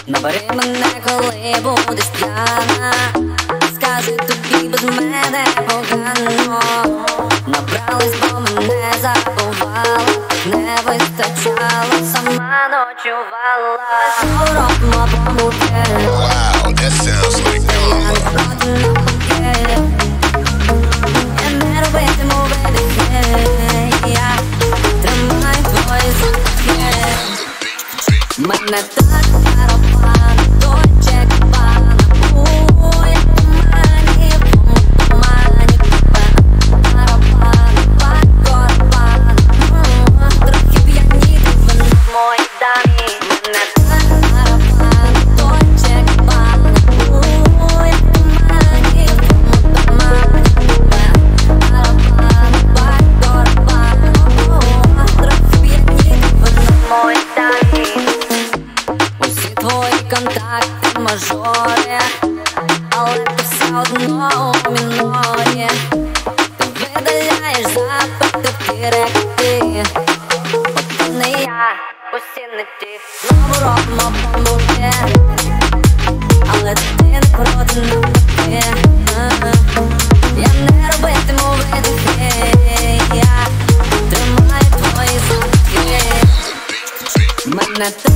Набери мене, коли будеш п'яна. Скажи тобі, без мене погано. Набрались, бо мене забувала. Не вистачало, сама ночувала. Робимо помилки. Wow, that sounds like Я не проти навпаки. Я не робитиму видихи. Я тримаю твої звуки. Мене так паропан, Дольче Габбана. Я в тумані, в тумані. Паропан, паропан. Трохи п'яніти вино в моїй дамі. Мене так паропан, Дольче Габбана. Я в тумані, в тумані. Паропан, паропан. Трохи п'яніти вино в моїй дамі. Усі твої контакти мажори, але ти все одно у мінорі. Ти видаляєш запити в директи. От ти не я, усі не ті. Знову робимо помилки, але ти не проти навпаки. Я не робитиму видихи. Я тримаю твої звуки. Мене